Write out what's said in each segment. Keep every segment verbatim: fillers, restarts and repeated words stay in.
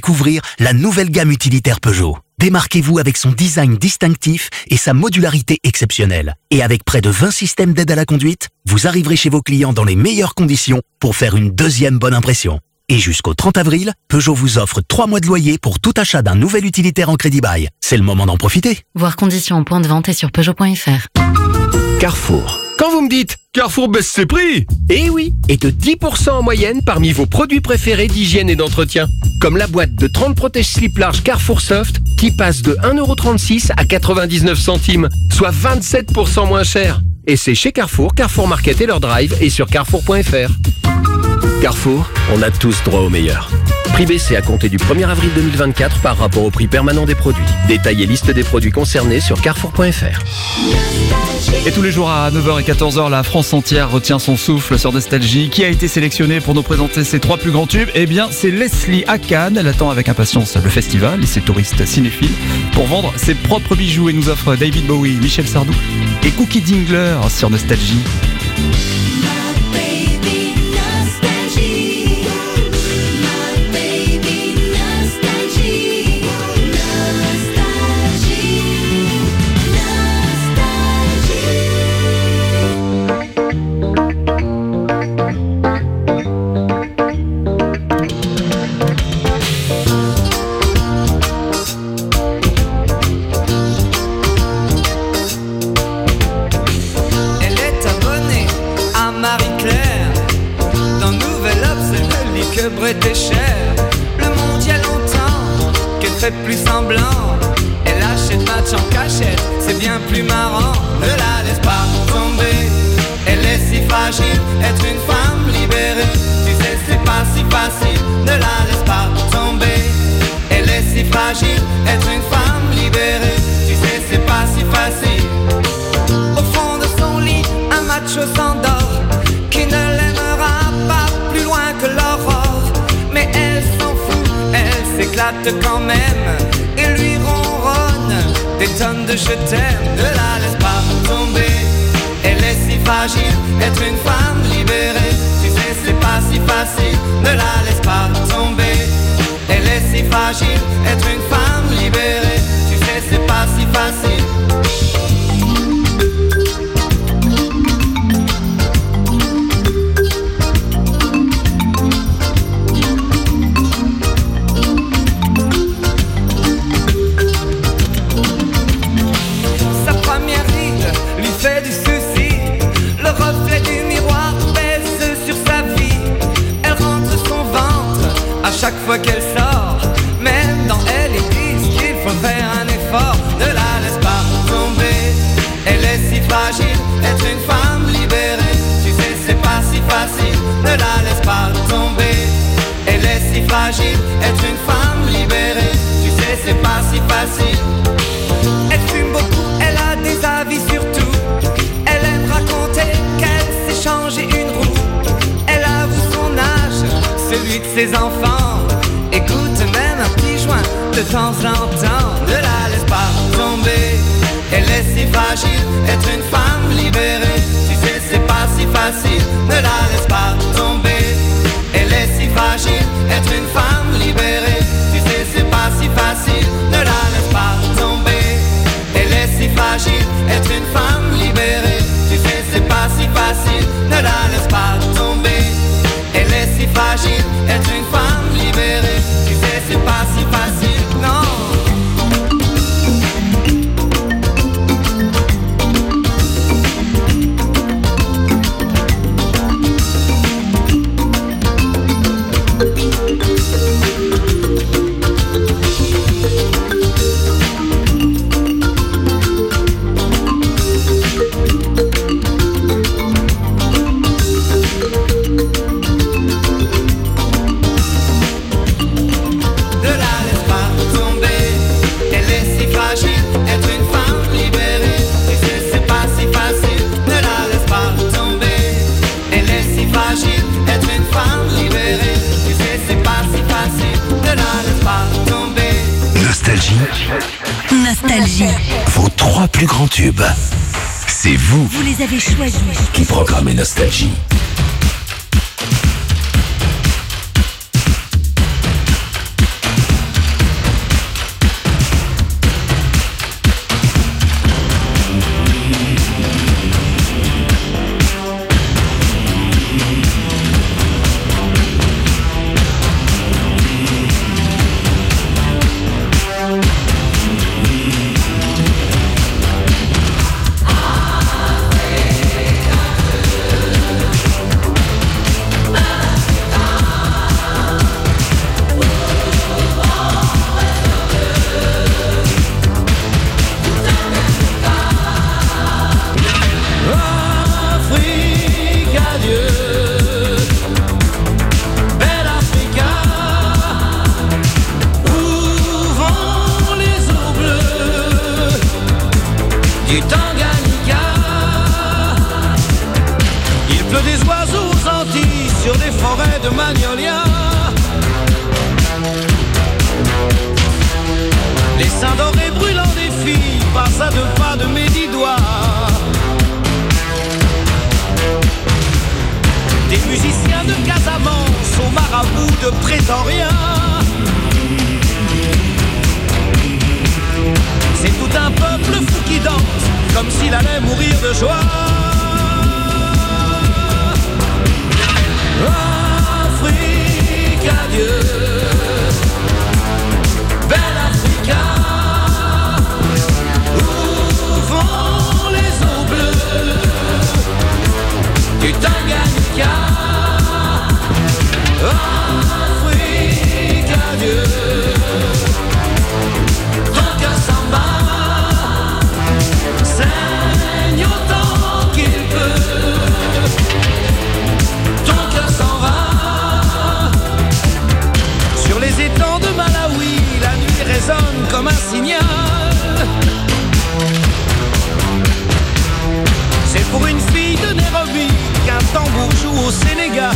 découvrir la nouvelle gamme utilitaire Peugeot. Démarquez-vous avec son design distinctif et sa modularité exceptionnelle. Et avec près de vingt systèmes d'aide à la conduite, vous arriverez chez vos clients dans les meilleures conditions pour faire une deuxième bonne impression. Et jusqu'au trente avril, Peugeot vous offre trois mois de loyer pour tout achat d'un nouvel utilitaire en crédit bail. C'est le moment d'en profiter. Voir conditions en point de vente et sur Peugeot point F R. Carrefour. Quand vous me dites Carrefour baisse ses prix, eh oui, et de dix pour cent en moyenne parmi vos produits préférés d'hygiène et d'entretien. Comme la boîte de trente protège-slip large Carrefour Soft qui passe de un euro trente-six à quatre-vingt-dix-neuf centimes, soit vingt-sept pour cent moins cher. Et c'est chez Carrefour, Carrefour Market et leur drive et sur carrefour point F R. Carrefour, on a tous droit au meilleur. Prix baissé à compter du premier avril deux mille vingt-quatre par rapport au prix permanent des produits. Détail et liste des produits concernés sur carrefour point F R. Et tous les jours à neuf heures et quatorze heures, la France entière retient son souffle sur Nostalgie. Qui a été sélectionnée pour nous présenter ses trois plus grands tubes? Eh bien, c'est Leslie à Cannes. Elle attend avec impatience le festival et ses touristes cinéphiles pour vendre ses propres bijoux et nous offre David Bowie, Michel Sardou et Cookie Dingler sur Nostalgie. Était cher, le monde y a longtemps qu'elle fait plus semblant. Elle achète match en cachette, c'est bien plus marrant. Ne la laisse pas tomber, elle est si fragile. Être une femme libérée, tu sais c'est pas si facile. Ne la laisse pas tomber, elle est si fragile. Être une femme libérée, tu sais c'est pas si facile. Au fond de son lit, un macho s'endort qui ne l'aimera pas plus loin que l'aurore. Mais elle s'en fout, elle s'éclate quand même et lui ronronne des tonnes de je t'aime. Ne la laisse pas tomber, elle est si fragile. Être une femme libérée, tu sais c'est pas si facile. Ne la laisse pas tomber, elle est si fragile. Être une femme libérée, tu sais c'est pas si facile. Fait du souci, le reflet du miroir pèse sur sa vie. Elle rentre son ventre à chaque fois qu'elle sort. Même dans elle, ils disent qu'il faut faire un effort. Ne la laisse pas tomber, elle est si fragile. Être une femme libérée, tu sais c'est pas si facile. Ne la laisse pas tomber, elle est si fragile. Être une femme libérée, tu sais c'est pas si facile. Elle fume beaucoup, elle a des avis sur tout. Elle aime raconter qu'elle s'est changé une roue. Elle avoue son âge, celui de ses enfants. Écoute même un petit joint de temps en temps. Ne la laisse pas tomber, elle est si fragile. Être une femme libérée, tu sais c'est pas si facile. Ne la laisse pas tomber, elle est si fragile. Être une femme libérée, tu sais c'est pas si facile. Ne la laisse pas tomber, elle est si fragile. Être une femme libérée, tu sais c'est pas si facile. Ne la laisse pas tomber, elle est si fragile. Être une femme libérée, tu sais c'est pas si facile. Non. Nostalgie. Vos trois plus grands tubes. C'est vous. Vous les avez choisis. Qui programmez Nostalgie. du Tanganyika. Il pleut des oiseaux aux Antilles sur des forêts de magnolias. Les seins dorés brûlants des filles passent à deux pas de mes dix doigts. Des musiciens de Casamance aux marabouts de Pretoria. C'est tout un peuple fou qui danse comme s'il allait mourir de joie. Afrique, adieu, belle Africa, où vont les eaux bleues du Tanganyika. Afrique, adieu, ton cœur s'en bat, saigne autant qu'il peut. Ton cœur s'en va. Sur les étangs de Malawi, la nuit résonne comme un signal. C'est pour une fille de Nairobi qu'un tambour joue au Sénégal.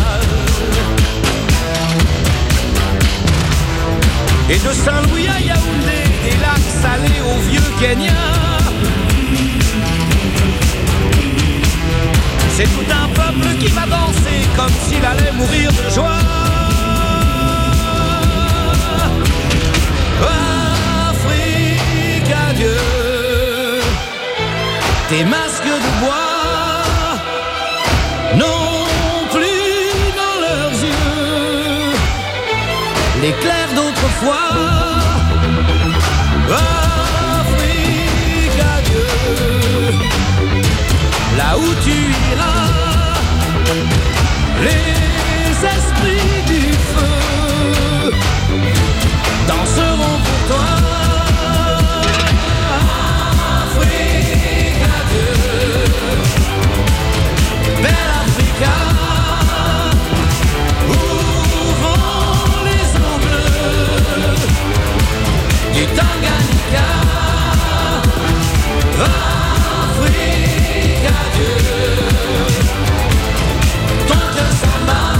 Et de Saint-Louis à Yaoundé, des lacs salés au vieux Kenya. C'est tout un peuple qui va danser comme s'il allait mourir de joie. Afrique, adieu, tes masques de bois n'ont plus dans leurs yeux l'éclair d'autrefois. Afrique, adieu, là où tu iras, les esprits du feu danseront pour toi. Afrique, adieu, belle Africa, où vont les eaux bleues du Tanganyika. Afrique, adieu, ton cœur s'en bat,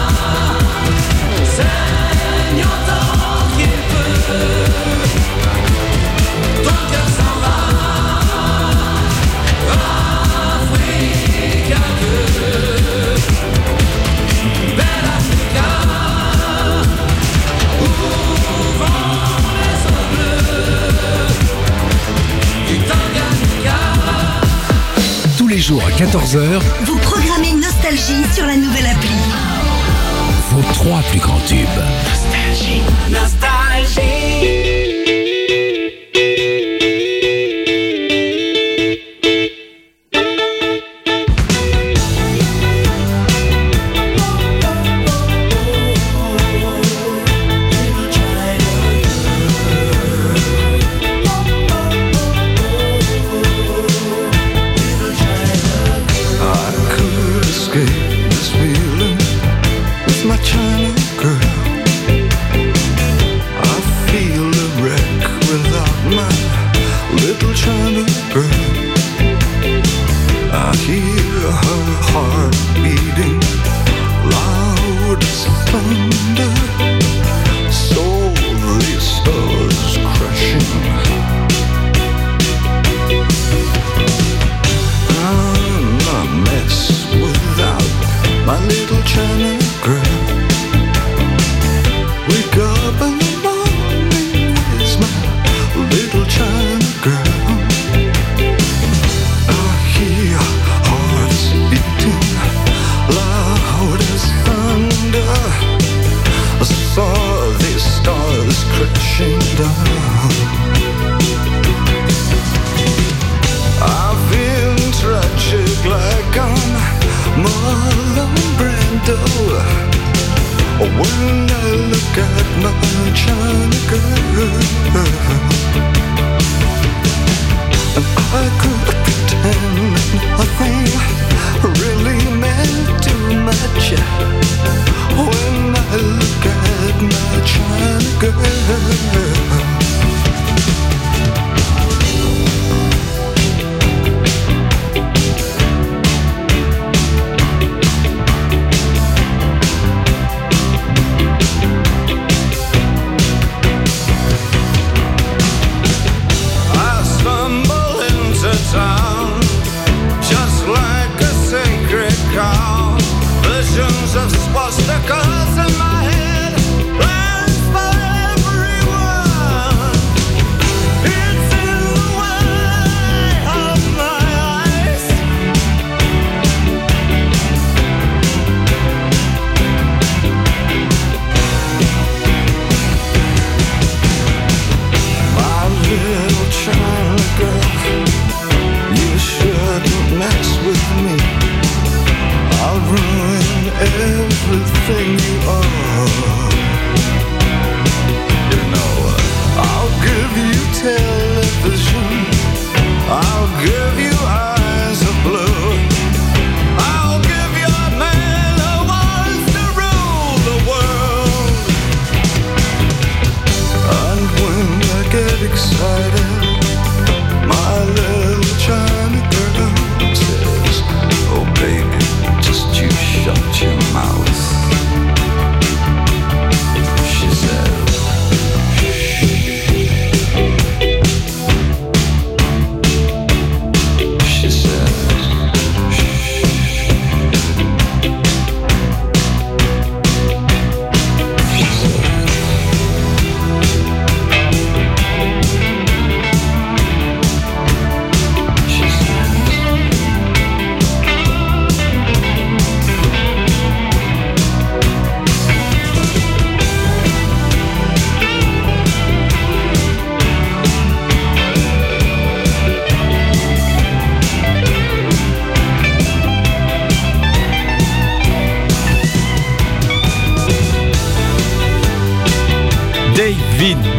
saigne autant qu'il peut. Ton cœur s'en va. Afrique, adieu, belle Africa, où vont les eaux bleues du Tanganyika. Tous les jours à quatorze heures, Vous programmez Nostalgie sur la nouvelle appli. vos trois plus grands tubes.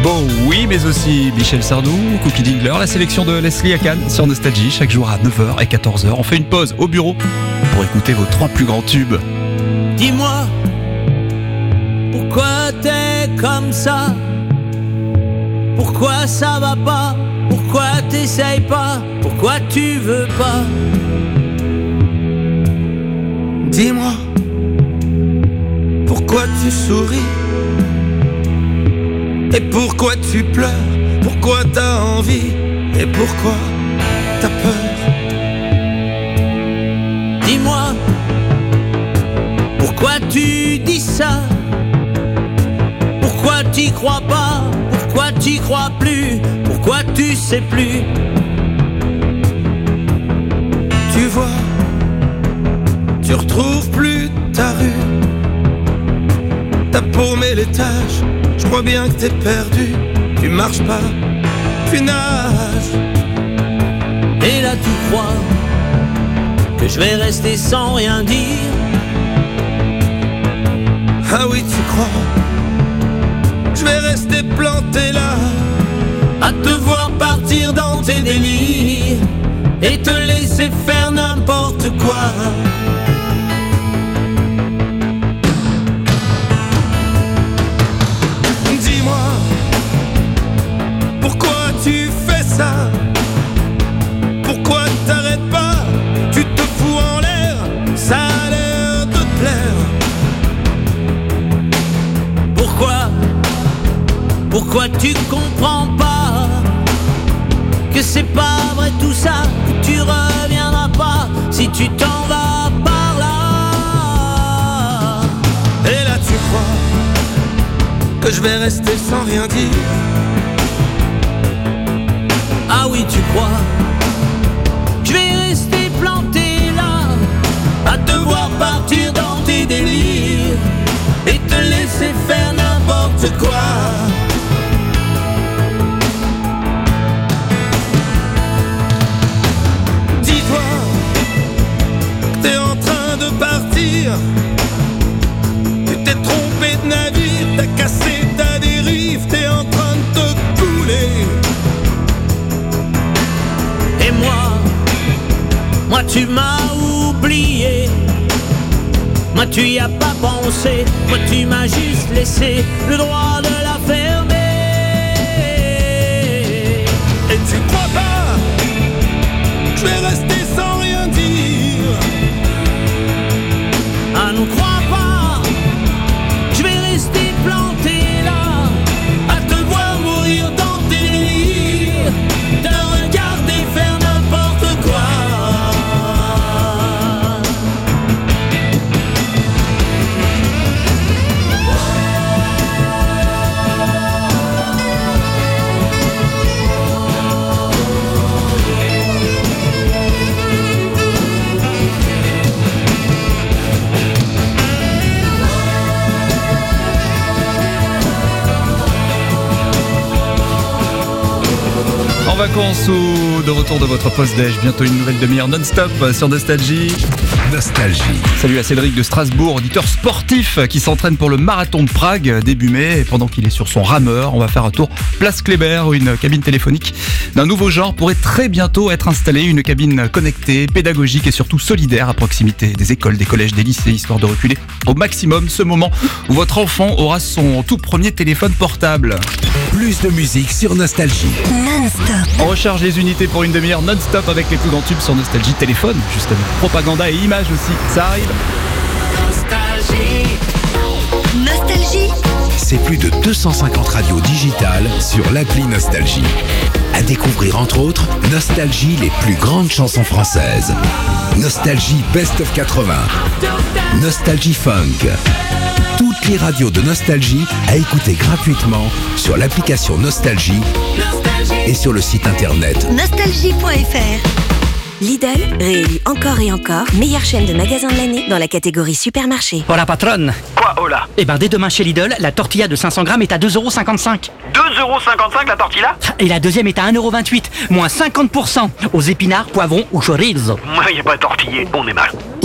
Bowie, mais aussi Michel Sardou, Cookie Dingler, la sélection de Leslie Akan sur Nostalgie, chaque jour à neuf heures et quatorze heures. On fait une pause au bureau pour écouter vos trois plus grands tubes. Dis-moi, pourquoi t'es comme ça? Pourquoi ça va pas? Pourquoi t'essayes pas? Pourquoi tu veux pas? Dis-moi, pourquoi tu souris? Et pourquoi tu pleures? Pourquoi t'as envie? Et pourquoi t'as peur? Dis-moi, pourquoi tu dis ça? Pourquoi t'y crois pas? Pourquoi t'y crois plus? Pourquoi tu sais plus? Tu vois, tu retrouves plus ta rue. T'as paumé les tâches, je crois bien que t'es perdu. Tu marches pas, tu nages. Et là tu crois que je vais rester sans rien dire? Ah oui, tu crois, je vais rester planté là, à te voir partir dans tes délires et te laisser faire n'importe quoi. Dis-moi, pourquoi tu fais ça? Pourquoi t'arrêtes pas? Tu te fous en l'air, ça a l'air de te plaire. Pourquoi? Pourquoi tu comprends pas que c'est pas vrai tout ça, que tu reviendras pas si tu t'en vas par là? Et là tu crois que je vais rester sans rien dire? Ah oui, tu crois que je vais rester planté là, à te voir partir dans tes délires et te laisser faire n'importe quoi. Dis-toi que t'es en train de partir. Tu t'es trompé de navire, t'as cassé ta dérive, t'es en train de te couler. Et moi, moi tu m'as oublié. Moi tu y as pas pensé. Moi tu m'as juste laissé le droit de la fermer. Et tu crois pas que je vais rester sans rien dire? Ah non, crois pas, je vais rester planté là, à te voir mourir dans tes délires, te regarder faire n'importe quoi. En vacances ou de retour de votre post-déj, bientôt une nouvelle demi-heure non-stop sur Nostalgie. Nostalgie. Salut à Cédric de Strasbourg, auditeur sportif qui s'entraîne pour le marathon de Prague début mai. Et pendant qu'il est sur son rameur, on va faire un tour place Kléber où une cabine téléphonique d'un nouveau genre pourrait très bientôt être installée. Une cabine connectée, pédagogique et surtout solidaire à proximité des écoles, des collèges, des lycées, histoire de reculer au maximum ce moment où votre enfant aura son tout premier téléphone portable. Plus de musique sur Nostalgie. Non-stop. On recharge les unités pour une demi-heure non-stop avec les plus grands tubes sur Nostalgie téléphone, justement. Propaganda et images aussi, ça arrive. Nostalgie. C'est plus de deux cent cinquante radios digitales sur l'appli Nostalgie. À découvrir entre autres Nostalgie, les plus grandes chansons françaises. Nostalgie Best of quatre-vingts. Nostalgie Funk. Toutes les radios de Nostalgie à écouter gratuitement sur l'application Nostalgie et sur le site internet Nostalgie point F R. Lidl, réélu encore et encore, meilleure chaîne de magasins de l'année dans la catégorie supermarché. Oh la patronne. Quoi, oh là? Eh ben dès demain chez Lidl, la tortilla de cinq cents grammes est à deux euros cinquante-cinq. deux euros cinquante-cinq la tortilla? Et la deuxième est à un euro vingt-huit, moins cinquante pour cent aux épinards, poivrons ou chorizo. Moi, y a pas tortillé, on est mal.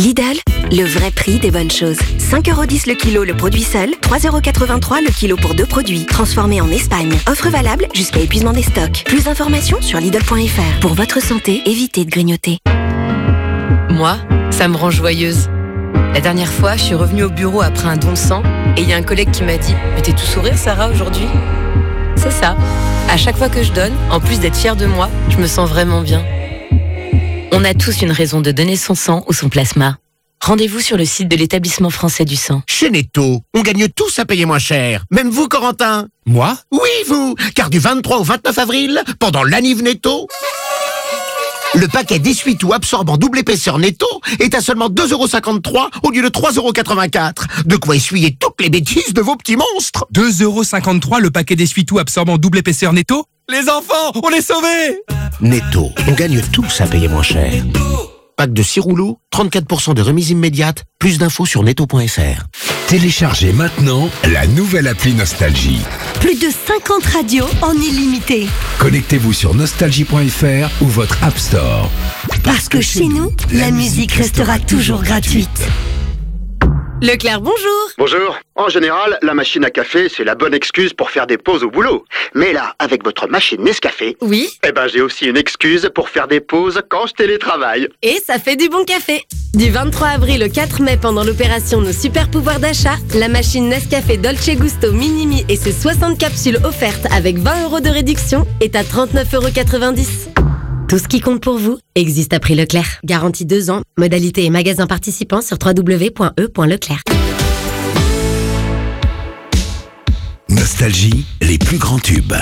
Lidl, le vrai prix des bonnes choses. cinq euros dix le kilo le produit seul, trois euros quatre-vingt-trois le kilo pour deux produits. Transformés en Espagne. Offre valable jusqu'à épuisement des stocks. Plus d'informations sur Lidl point F R. Pour votre santé, évitez de grignoter. Moi, ça me rend joyeuse. La dernière fois, je suis revenue au bureau après un don de sang et il y a un collègue qui m'a dit « Mais t'es tout sourire, Sarah, aujourd'hui ?» C'est ça. À chaque fois que je donne, en plus d'être fière de moi, je me sens vraiment bien. On a tous une raison de donner son sang ou son plasma. Rendez-vous sur le site de l'Établissement français du sang. Chez Netto, on gagne tous à payer moins cher. Même vous, Corentin. Moi ? Oui, vous. Car du vingt-trois au vingt-neuf avril, pendant l'Anniv Netto, le paquet d'essuie-tout absorbant double épaisseur Netto est à seulement deux euros cinquante-trois au lieu de trois euros quatre-vingt-quatre. De quoi essuyer toutes les bêtises de vos petits monstres. deux euros cinquante-trois le paquet d'essuie-tout absorbant double épaisseur Netto ? Les enfants, on est sauvés! Netto, on gagne tous à payer moins cher. Pack de six rouleaux, trente-quatre pour cent de remise immédiate. Plus d'infos sur netto point F R. Téléchargez maintenant la nouvelle appli Nostalgie. Plus de cinquante radios en illimité. Connectez-vous sur nostalgie point F R ou votre App Store. Parce que chez nous, la musique restera toujours gratuite. Leclerc, bonjour. Bonjour. En général, la machine à café, c'est la bonne excuse pour faire des pauses au boulot. Mais là, avec votre machine Nescafé... Oui. Eh ben, j'ai aussi une excuse pour faire des pauses quand je télétravaille. Et ça fait du bon café. Du vingt-trois avril au quatre mai, pendant l'opération Nos Super Pouvoirs d'achat, la machine Nescafé Dolce Gusto Minimi et ses soixante capsules offertes avec vingt euros de réduction est à trente-neuf euros quatre-vingt-dix. Tout ce qui compte pour vous existe à prix Leclerc. Garantie deux ans. Modalité et magasins participants sur w w w point e point leclerc. Nostalgie, les plus grands tubes.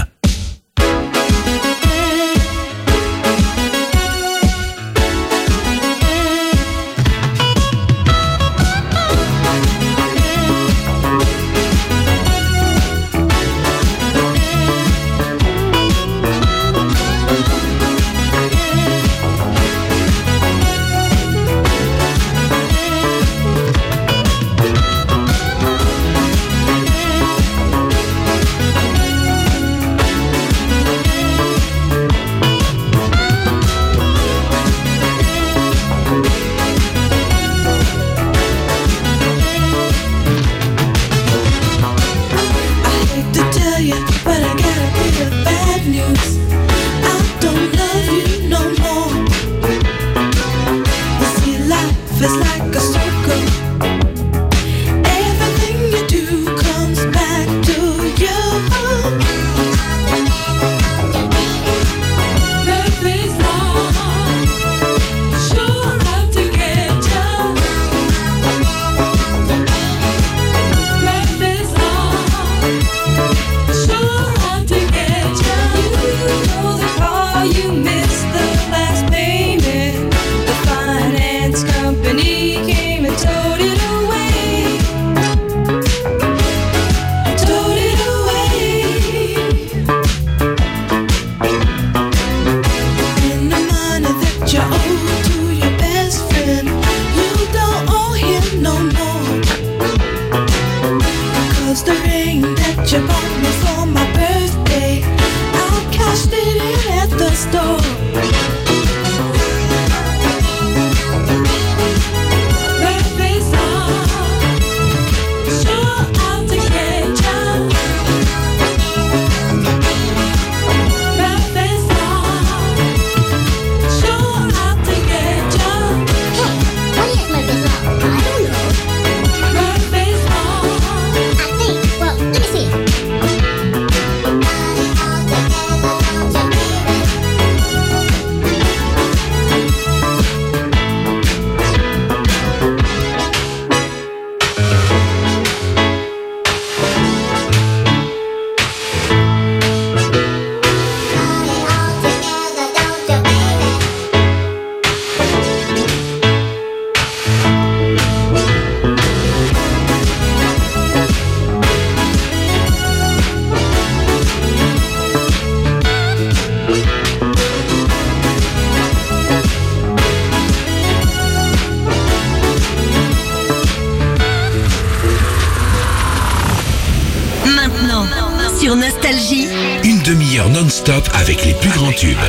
Sur Nostalgie, une demi-heure non-stop avec les plus grands tubes.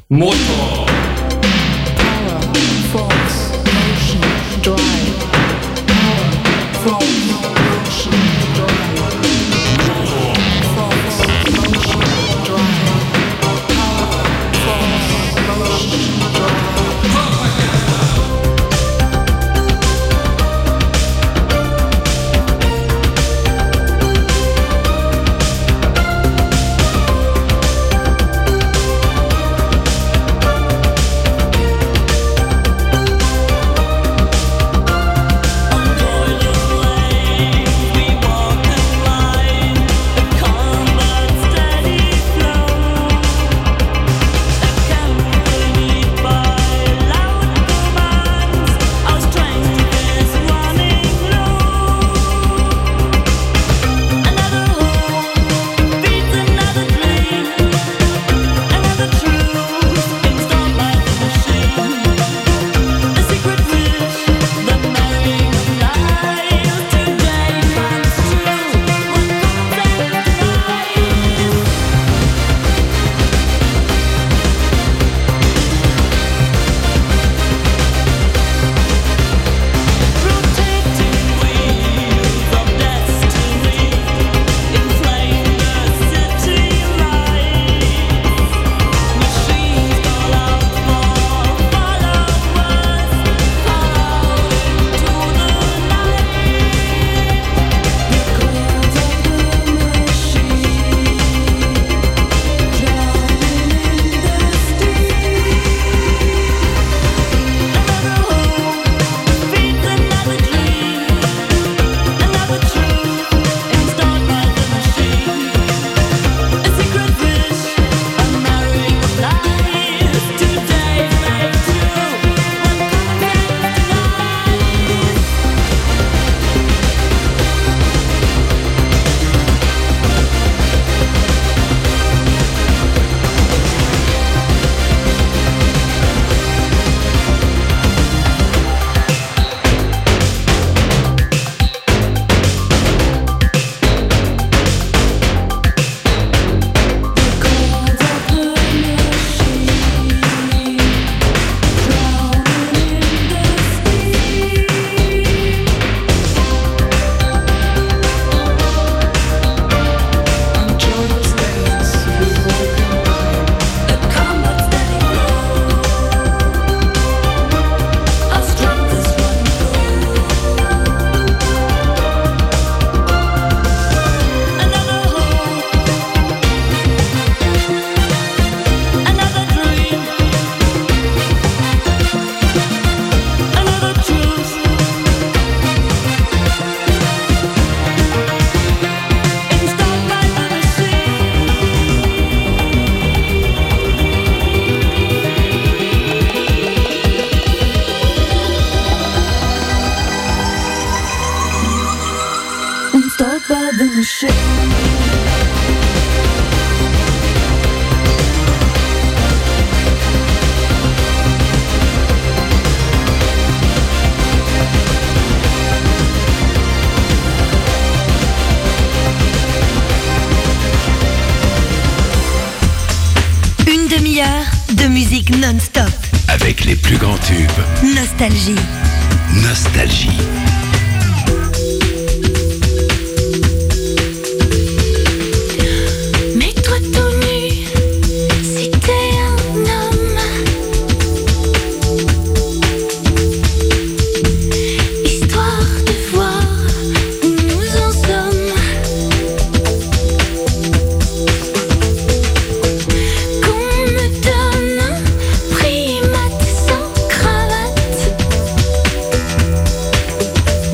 Motor. De musique non-stop. Avec les plus grands tubes. Nostalgie. Nostalgie. Mets-toi tout nu si t'es un homme. Histoire de voir où nous en sommes. Qu'on me donne un primate sans cravate.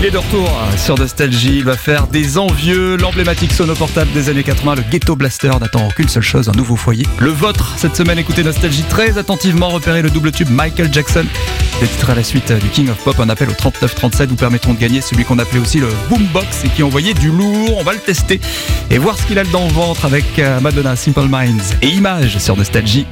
Il est de retour sur Nostalgie, il va faire des envieux. L'emblématique sono portable des années quatre-vingts, le Ghetto Blaster, n'attend qu'une seule chose, un nouveau foyer. Le vôtre, cette semaine, écoutez Nostalgie très attentivement, repérez le double tube Michael Jackson. Des titres à la suite du King of Pop, un appel au trente-neuf trente-sept vous permettront de gagner celui qu'on appelait aussi le Boombox et qui envoyait du lourd. On va le tester et voir ce qu'il a dans le ventre avec Madonna, Simple Minds et Images sur Nostalgie.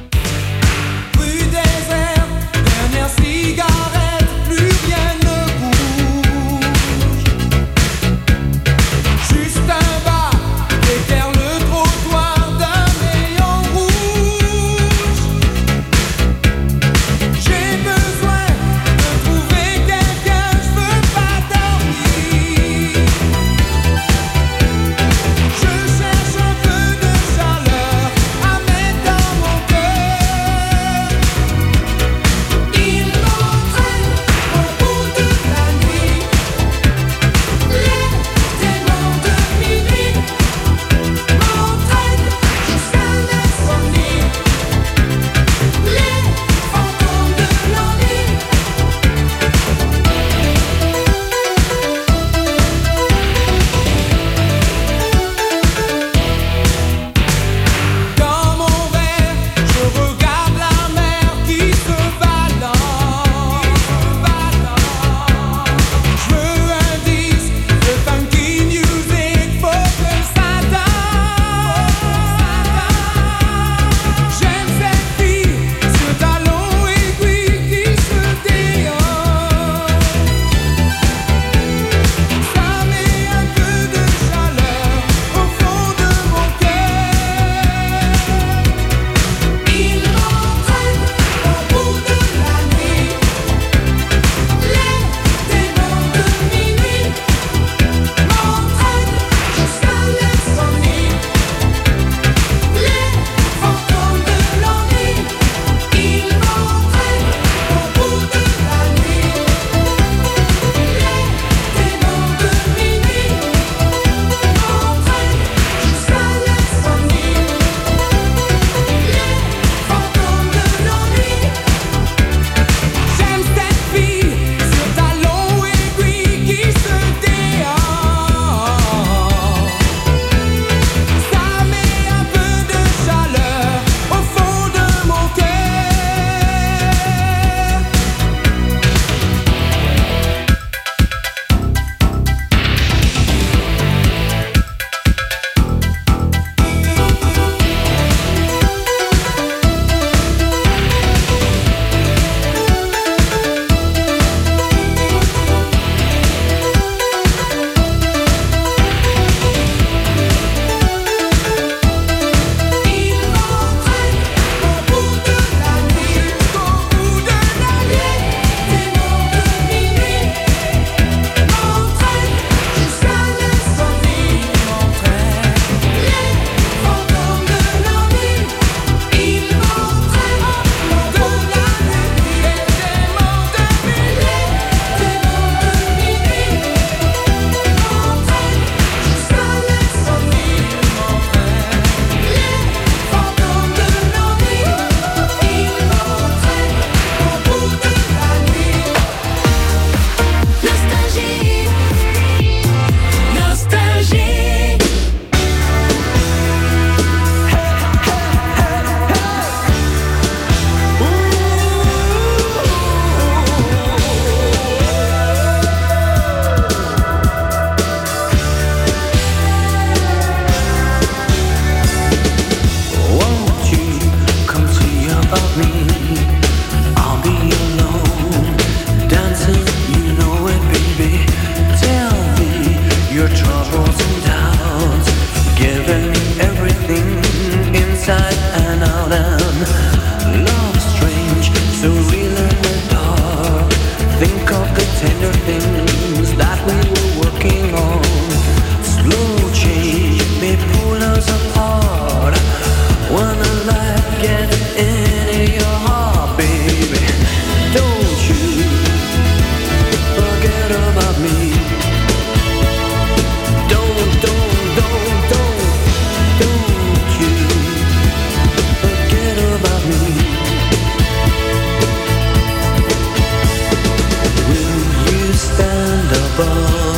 above.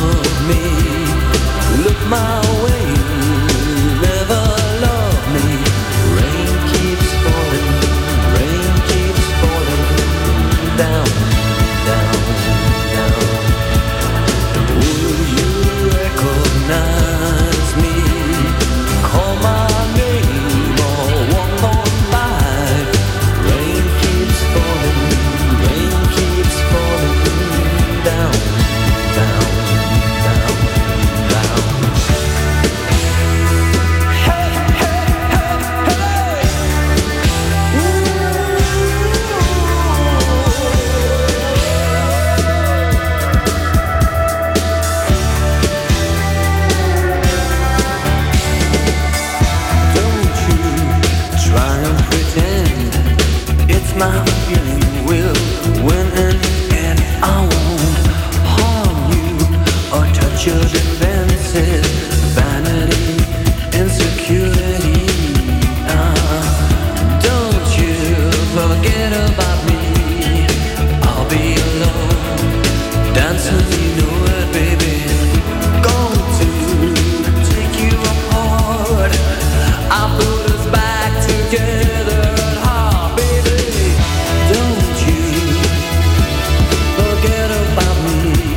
your defenses, vanity, insecurity. Uh, don't you forget about me. I'll be alone, dancing, you know it, baby. Going to take you apart. I'll put us back together at heart, baby. Don't you forget about me.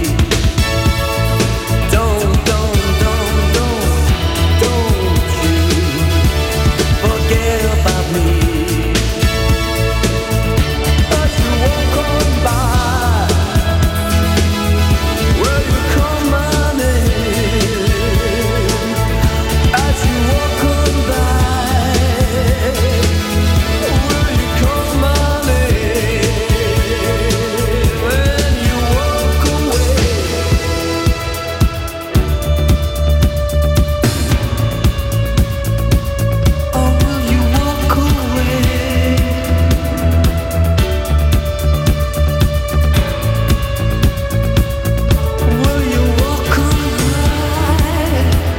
Don't, don't, don't, don't, don't you forget about me. As you walk on by, will you call my name? As you walk on by, will you call my name? When you walk away. Oh, will you walk away? Will you walk away?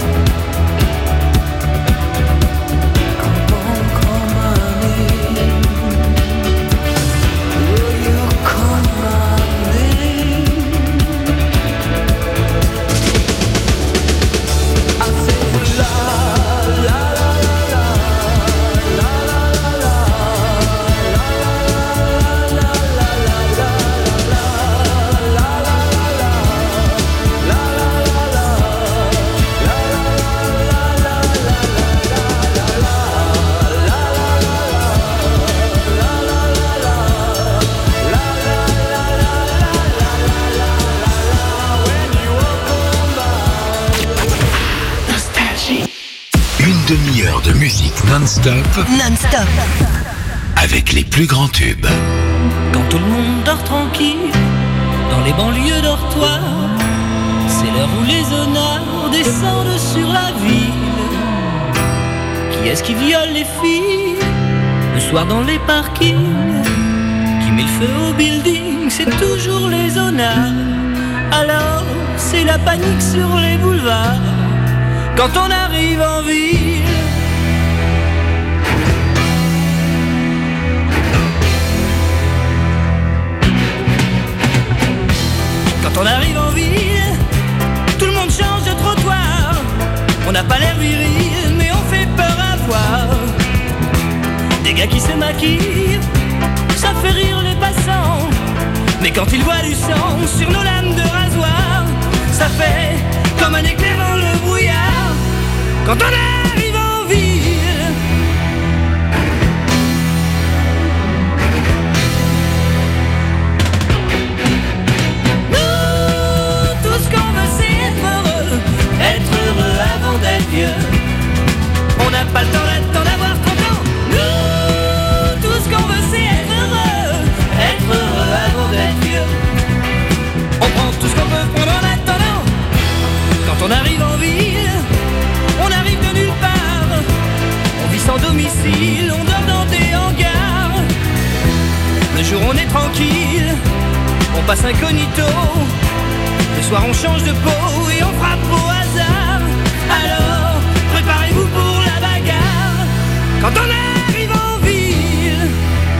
Come on, call my name. Will you call my name? I say la la la la la la la Une demi-heure de musique non-stop Non-stop. avec les plus grands tubes. Quand tout le monde dort tranquille, dans les banlieues dortoirs, c'est l'heure où les honneurs descendent sur la ville. Qui est-ce qui viole les filles le soir dans les parkings? Qui met le feu au building? C'est toujours les honneurs. Alors c'est la panique sur les boulevards quand on arrive en ville. Quand on arrive en ville, tout le monde change de trottoir. On n'a pas l'air viril, mais on fait peur à voir. Des gars qui se maquillent, ça fait rire les passants. Mais quand ils voient du sang sur nos lames de rasoir, ça fait comme un éclair dans le brouillard. Quand on arrive en ville, nous, tout ce qu'on veut c'est être heureux, être heureux avant d'être vieux. On n'a pas le temps d'attendre d'avoir trente ans. Nous, tout ce qu'on veut c'est être heureux, être heureux avant d'être vieux. On prend tout ce qu'on peut prendre en attendant. Quand on arrive en ville, on arrive de nulle part. On vit sans domicile, on dort dans des hangars. Le jour on est tranquille, on passe incognito. Le soir on change de peau et on frappe au hasard. Alors, préparez-vous pour la bagarre. Quand on arrive en ville,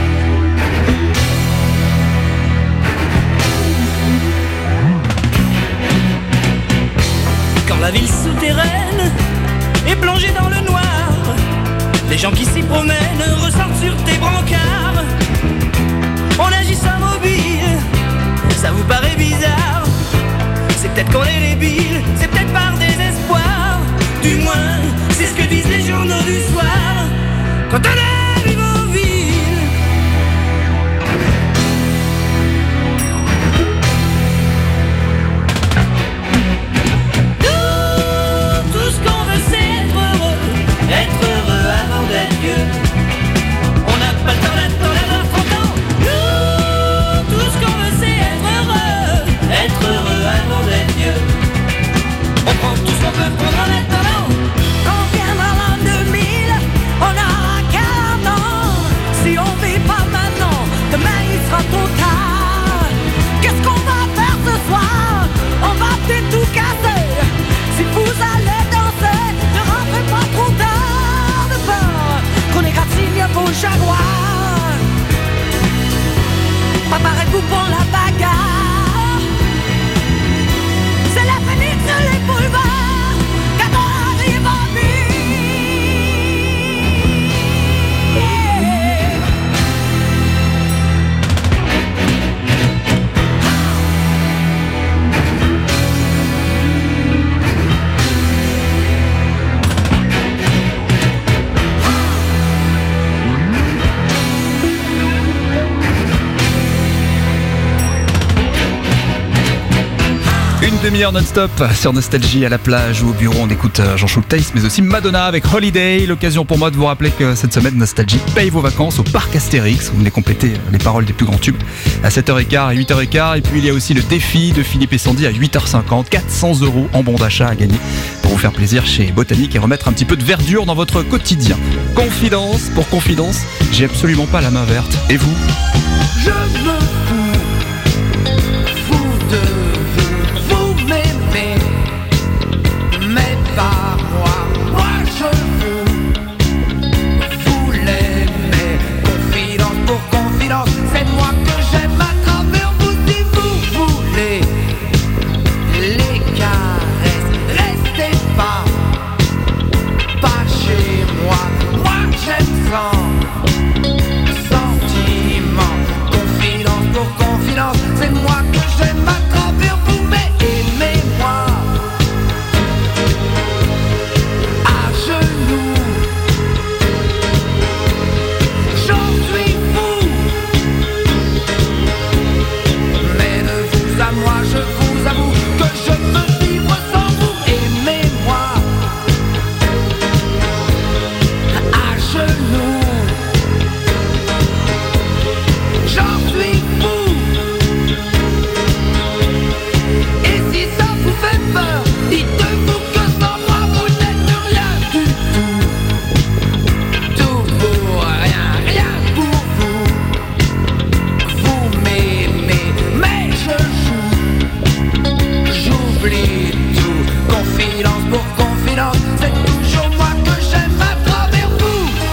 quand la ville souterraine est plongée dans le noir, les gens qui s'y promènent ressortent sur tes brancards. On agit sans mobile, ça vous paraît bizarre. C'est peut-être qu'on est débile, c'est peut-être par désespoir. Du moins, c'est ce que disent les journaux du soir. Quand on arrive en ville, nous, tout ce qu'on veut c'est être heureux, être heureux avant d'être vieux. On n'a pas le temps d'attendre d'avoir trente ans. Nous, tout ce qu'on veut c'est être heureux, être heureux avant d'être vieux. On prend tout ce qu'on peut prendre en attendant. Quand viendra l'an deux mille, on aura qu'à une demi-heure non-stop sur Nostalgie à la plage ou au bureau. On écoute Jean Schulteis, mais aussi Madonna avec Holiday. L'occasion pour moi de vous rappeler que cette semaine, Nostalgie paye vos vacances au parc Astérix. Vous venez compléter les paroles des plus grands tubes à sept heures quinze et huit heures quinze. Et puis il y a aussi le défi de Philippe et Sandy à huit heures cinquante. quatre cents euros en bon d'achat à gagner pour vous faire plaisir chez Botanique et remettre un petit peu de verdure dans votre quotidien. Confidence pour confidence, j'ai absolument pas la main verte. Et vous ? Je me fous, fous de vous, vous m'aimez, mais pas moi, moi je vous, vous l'aimez. Confidence pour confidence, c'est moi que j'aime à travers vous. Si vous voulez les caresses, restez pas, pas chez moi, moi j'aime sans c'est moi que j'aime à travers vous, mais aimez-moi à genoux. J'en suis fou, mais de vous à moi, je vous avoue que je peux vivre sans vous. Aimez-moi à genoux. J'en suis fou. Dites-vous que sans moi vous n'êtes rien du tout. Tout pour rien, rien pour vous. Vous m'aimez, mais je joue. J'oublie tout. Confidence pour confidence, c'est toujours moi que j'aime à travers vous.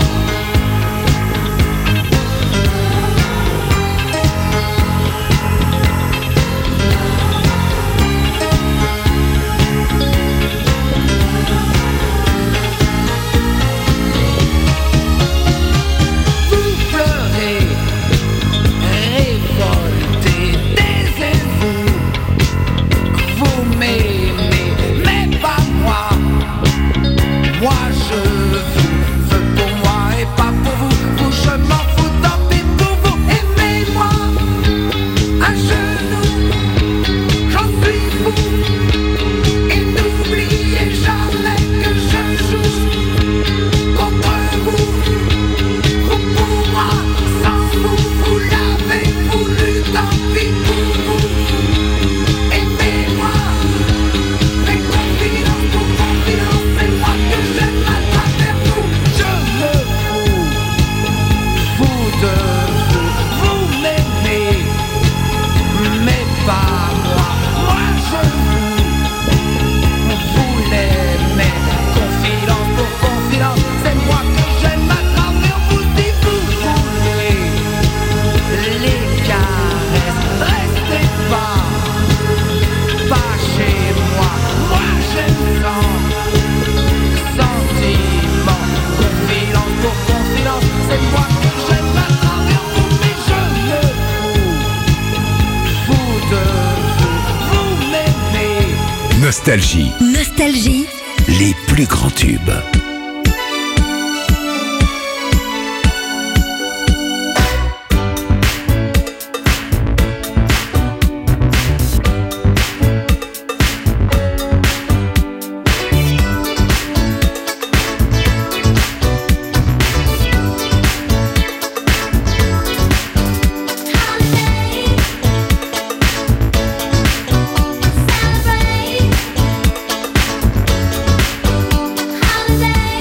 Nostalgie. Nostalgie. Les plus grands tubes. Holiday.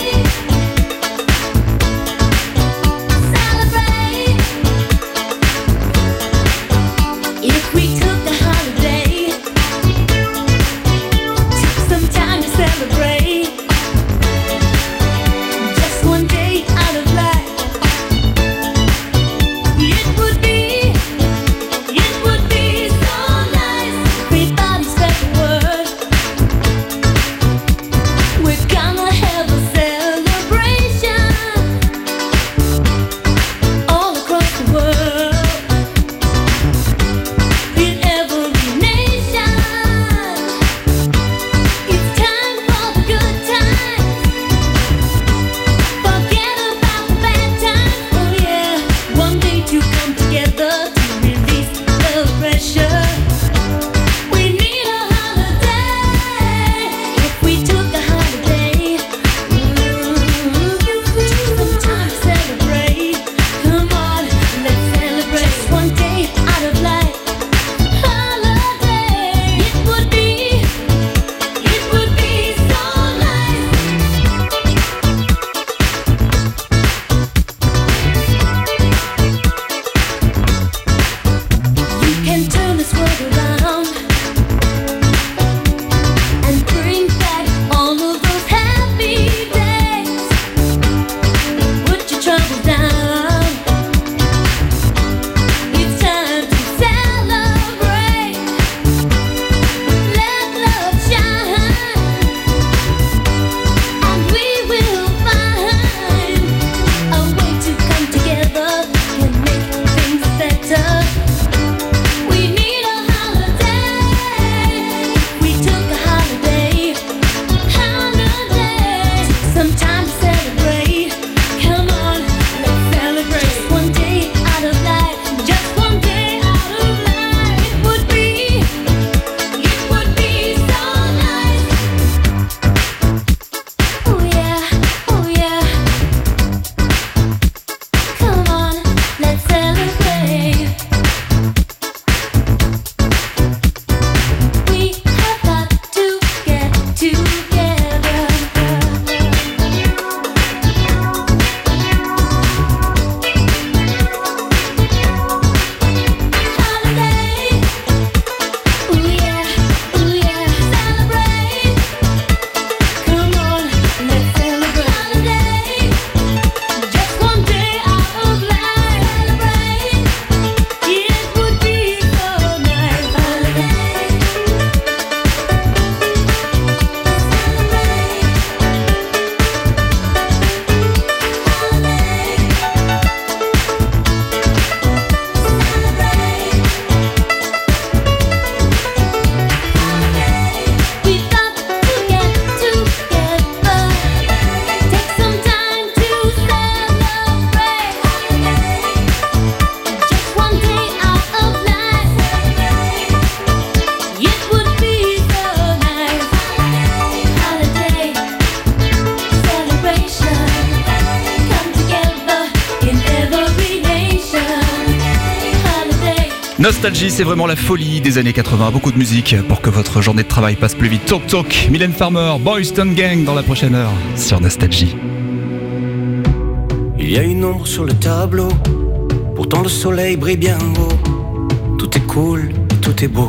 Nostalgie, c'est vraiment la folie des années quatre-vingts. Beaucoup de musique pour que votre journée de travail passe plus vite. Talk Talk, Mylène Farmer, Boys Town Gang dans la prochaine heure sur Nostalgie. Il y a une ombre sur le tableau, pourtant le soleil brille bien haut. Tout est cool, tout est beau.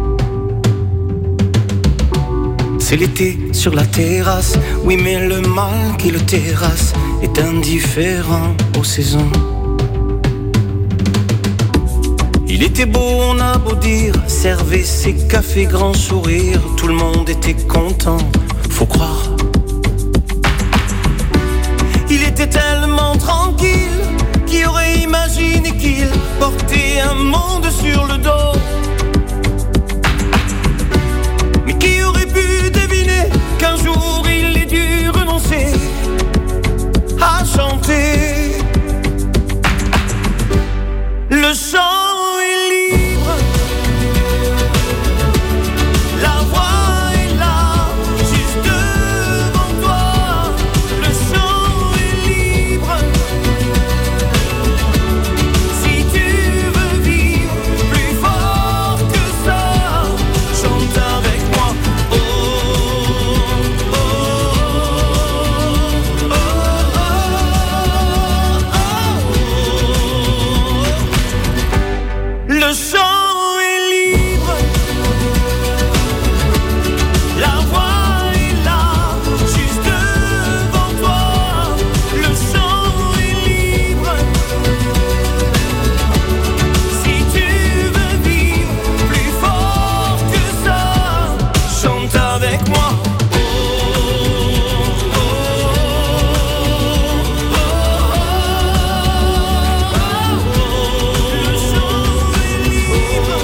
C'est l'été sur la terrasse, oui mais le mal qui le terrasse est indifférent aux saisons. Il était beau, on a beau dire, servait ses cafés grand sourire, tout le monde était content, faut croire. Il était tellement tranquille, qui aurait imaginé qu'il portait un monde sur le dos. Mais qui aurait pu deviner qu'un jour il ait dû renoncer à chanter. Le chant est libre, la voix est là, juste devant toi. Le chant est libre, si tu veux vivre plus fort que ça, chante avec moi. Oh, oh, oh, oh, oh. Le chant est libre, la voix est là, juste devant toi. Le chant est libre, si tu veux vivre plus fort que ça, chante avec moi. Oh, oh, oh, oh. Le chant est libre.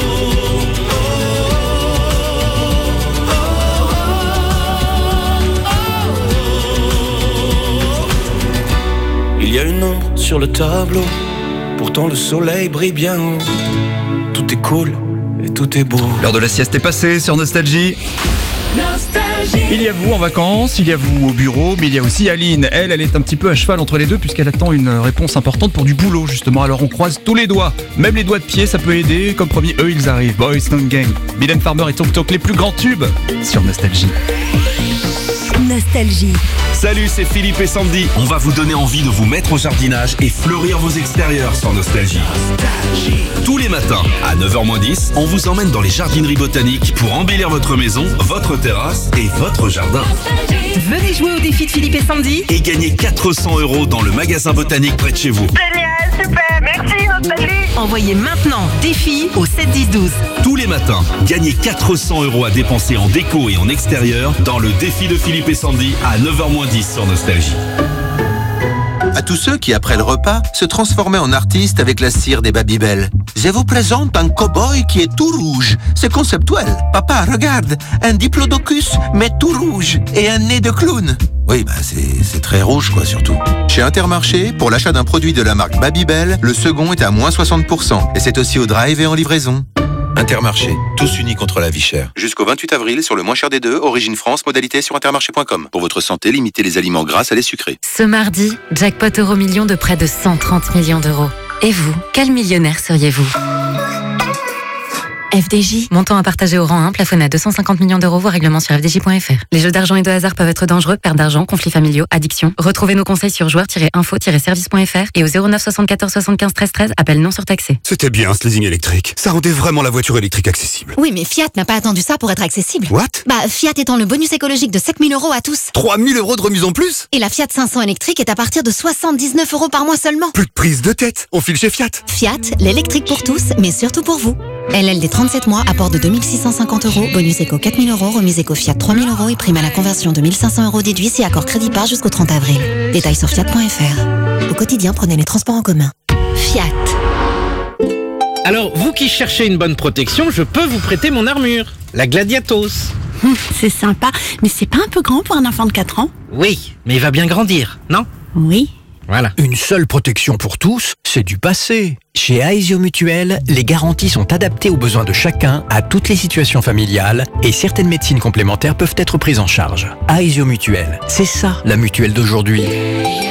Il y a une ombre sur le tableau, pourtant le soleil brille bien haut. Tout est cool et tout est beau. L'heure de la sieste est passée sur Nostalgie. Il y a vous en vacances, il y a vous au bureau, mais il y a aussi Aline. Elle, elle est un petit peu à cheval entre les deux puisqu'elle attend une réponse importante pour du boulot justement. Alors on croise tous les doigts, même les doigts de pied, ça peut aider. Comme promis, eux ils arrivent. Boys Town Gang, Mylène Farmer et Talk Talk, les plus grands tubes sur Nostalgie. Nostalgie. Salut, c'est Philippe et Sandy. On va vous donner envie de vous mettre au jardinage et fleurir vos extérieurs sur Nostalgie. Tous les matins, à neuf heures moins dix, on vous emmène dans les jardineries botaniques pour embellir votre maison, votre terrasse et votre jardin. Venez jouer au défi de Philippe et Sandy Et gagner quatre cents euros dans le magasin botanique près de chez vous. Génial, super, merci Nostalgie. Envoyez maintenant défi au sept dix douze. Tous les matins, gagnez quatre cents euros à dépenser en déco et en extérieur dans le défi de Philippe et Sandy à neuf heures moins dix sur Nostalgie. À tous ceux qui, après le repas, se transformaient en artistes avec la cire des Babybel. Je vous présente un cow-boy qui est tout rouge. C'est conceptuel. Papa, regarde, un diplodocus, mais tout rouge, et un nez de clown. Oui, bah c'est, c'est très rouge, quoi, surtout. Chez Intermarché, pour l'achat d'un produit de la marque Babybel, le second est à moins soixante pour cent. Et c'est aussi au drive et en livraison. Intermarché, tous unis contre la vie chère. Jusqu'au vingt-huit avril, sur le moins cher des deux, Origine France, modalité sur intermarché point com. Pour votre santé, limitez les aliments gras à les sucrés. Ce mardi, jackpot Euromillion de près de cent trente millions d'euros. Et vous, quel millionnaire seriez-vous ? F D J, montant à partager au rang un, plafonné à deux cent cinquante millions d'euros, voire règlement sur f d j point f r. Les jeux d'argent et de hasard peuvent être dangereux, perte d'argent, conflits familiaux, addiction. Retrouvez nos conseils sur joueurs tiret info tiret service point f r et au zéro neuf soixante-quatorze soixante-quinze treize treize, appel non surtaxé. C'était bien ce leasing électrique. Ça rendait vraiment la voiture électrique accessible. Oui, mais Fiat n'a pas attendu ça pour être accessible. What ? Bah, Fiat étend le bonus écologique de sept mille euros à tous. trois mille euros de remise en plus ? Et la Fiat cinq cents électrique est à partir de soixante-dix-neuf euros par mois seulement. Plus de prise de tête. On file chez Fiat. Fiat, l'électrique pour tous, mais surtout pour vous. L L D trente-sept mois, apport de deux mille six cent cinquante euros, bonus éco quatre mille euros, remise éco Fiat trois mille euros et prime à la conversion de mille cinq cents euros déduits si accord crédit part jusqu'au trente avril. Détails sur fiat point f r. Au quotidien, prenez les transports en commun. Fiat. Alors, vous qui cherchez une bonne protection, je peux vous prêter mon armure, la Gladiatos. Hum, c'est sympa, mais c'est pas un peu grand pour un enfant de quatre ans ? Oui, mais il va bien grandir, non ? Oui. Voilà. Une seule protection pour tous, c'est du passé. Chez Aesio Mutuel, les garanties sont adaptées aux besoins de chacun, à toutes les situations familiales, et certaines médecines complémentaires peuvent être prises en charge. Aesio Mutuel, c'est ça la mutuelle d'aujourd'hui.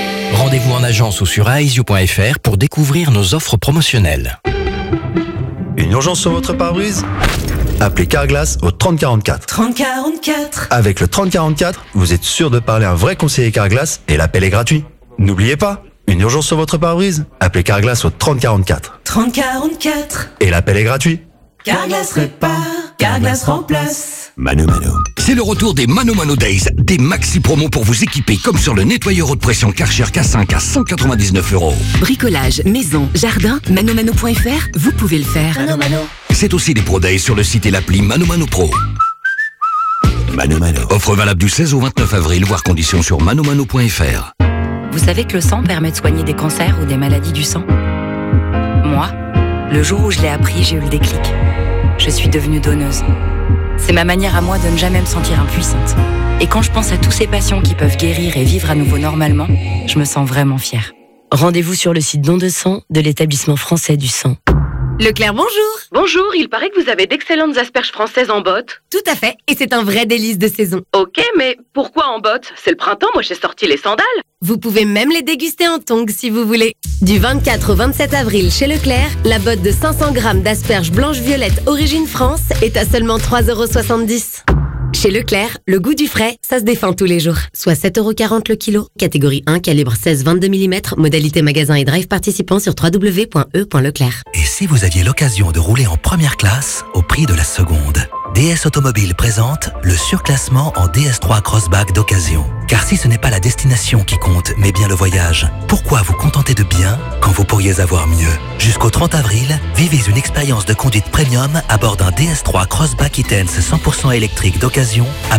Rendez-vous en agence ou sur aesio point f r pour découvrir nos offres promotionnelles. Une urgence sur votre pare-brise? Appelez Carglass au trente quarante-quatre. trente quarante-quatre. Avec le trente quarante-quatre, vous êtes sûr de parler à un vrai conseiller Carglass et l'appel est gratuit. N'oubliez pas, une urgence sur votre pare-brise? Appelez Carglass au trente quarante-quatre. trente quarante-quatre. Et l'appel est gratuit. Carglass répare, Carglass remplace. Mano Mano. C'est le retour des Mano Mano Days, des maxi promos pour vous équiper comme sur le nettoyeur haute pression Karcher K cinq à cent quatre-vingt-dix-neuf euros. Bricolage, maison, jardin, manomano point f r, vous pouvez le faire. Mano Mano. C'est aussi des Pro Days sur le site et l'appli Mano Mano Pro. Mano Mano. Offre valable du seize au vingt-neuf avril, voire conditions sur manomano point f r. Vous savez que le sang permet de soigner des cancers ou des maladies du sang? Moi, le jour où je l'ai appris, j'ai eu le déclic. Je suis devenue donneuse. C'est ma manière à moi de ne jamais me sentir impuissante. Et quand je pense à tous ces patients qui peuvent guérir et vivre à nouveau normalement, je me sens vraiment fière. Rendez-vous sur le site Don de sang de l'établissement français du sang. Leclerc, bonjour. Bonjour, il paraît que vous avez d'excellentes asperges françaises en botte. Tout à fait, et c'est un vrai délice de saison. Ok, mais pourquoi en botte? C'est le printemps, moi j'ai sorti les sandales. Vous pouvez même les déguster en tongs si vous voulez. Du vingt-quatre au vingt-sept avril chez Leclerc, la botte de cinq cents grammes d'asperges blanches-violettes origine France est à seulement trois euros soixante-dix. Chez Leclerc, le goût du frais, ça se défend tous les jours. Soit sept euros quarante le kilo. Catégorie un, calibre seize vingt-deux millimètres. Modalité magasin et drive participant sur w w w point e point leclerc. Et si vous aviez l'occasion de rouler en première classe au prix de la seconde? D S Automobile présente le surclassement en D S trois Crossback d'occasion. Car si ce n'est pas la destination qui compte, mais bien le voyage, pourquoi vous contenter de bien quand vous pourriez avoir mieux? Jusqu'au trente avril, vivez une expérience de conduite premium à bord d'un D S trois Crossback E-Tense cent pour cent électrique d'occasion à